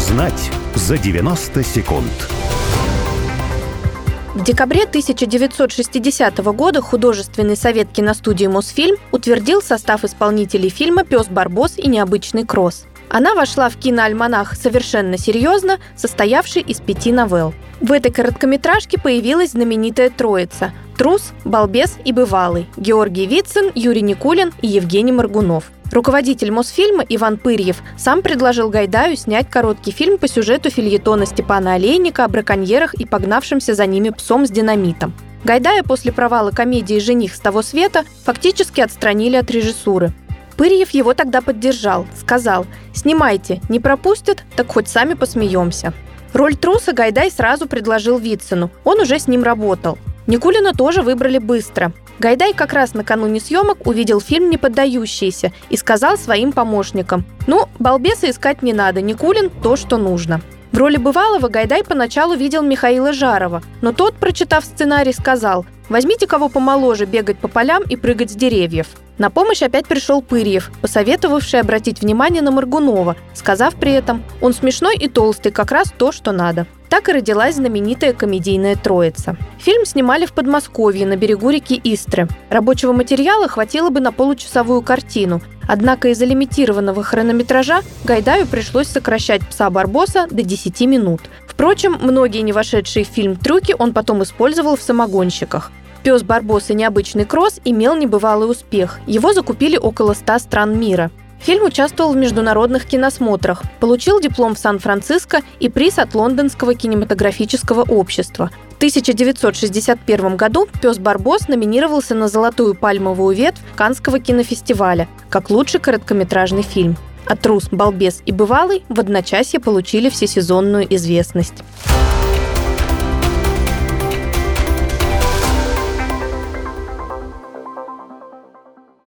Узнать за 90 секунд. В декабре 1960 года художественный совет киностудии «Мосфильм» утвердил состав исполнителей фильма «Пес Барбос и необычный кросс». Она вошла в киноальманах «Совершенно серьезно», состоявший из 5 новелл. В этой короткометражке появилась знаменитая троица – Трус, Балбес и Бывалый – Георгий Вицин, Юрий Никулин и Евгений Моргунов. Руководитель Мосфильма Иван Пырьев сам предложил Гайдаю снять короткий фильм по сюжету фельетона Степана Олейника о браконьерах и погнавшемся за ними псом с динамитом. Гайдая после провала комедии «Жених с того света» фактически отстранили от режиссуры. Пырьев его тогда поддержал, сказал: «Снимайте, не пропустят, так хоть сами посмеемся». Роль труса Гайдай сразу предложил Вицину, он уже с ним работал. Никулина тоже выбрали быстро. Гайдай как раз накануне съемок увидел фильм «Неподдающиеся» и сказал своим помощникам: балбеса искать не надо, Никулин – то, что нужно. В роли Бывалого Гайдай поначалу видел Михаила Жарова, но тот, прочитав сценарий, сказал: «Возьмите кого помоложе бегать по полям и прыгать с деревьев». На помощь опять пришел Пырьев, посоветовавший обратить внимание на Моргунова, сказав при этом: «Он смешной и толстый, как раз то, что надо». Так и родилась знаменитая комедийная троица. Фильм снимали в Подмосковье, на берегу реки Истры. Рабочего материала хватило бы на получасовую картину, однако из-за лимитированного хронометража Гайдаю пришлось сокращать пса Барбоса до 10 минут. Впрочем, многие не вошедшие в фильм трюки он потом использовал в «Самогонщиках». «Пес Барбос и необычный кросс» имел небывалый успех. Его закупили около 100 стран мира. Фильм участвовал в международных киносмотрах, получил диплом в Сан-Франциско и приз от Лондонского кинематографического общества. В 1961 году «Пес Барбос» номинировался на «Золотую пальмовую ветвь» Каннского кинофестиваля как лучший короткометражный фильм. А «Трус, Балбес и Бывалый» в одночасье получили всесезонную известность.